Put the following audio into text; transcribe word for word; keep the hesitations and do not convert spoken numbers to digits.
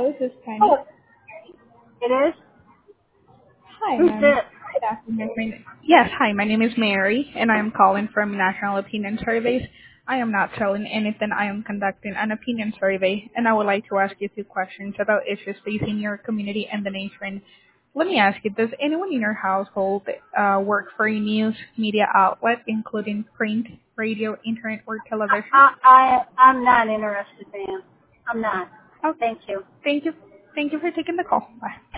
Hello, this is Penny. Oh, it is? Hi, Who's ma'am. this? Good afternoon. My na- Yes, hi. My name is Mary, and I am calling from National Opinion Surveys. I am not selling anything. I am conducting an opinion survey, and I would like to ask you two questions about issues facing your community and the nation. Let me ask you, does anyone in your household uh, work for a news media outlet, including print, radio, internet, or television? I, I, I'm not interested, ma'am. I'm not. Oh, Thank you. thank you. Thank you for taking the call. Bye.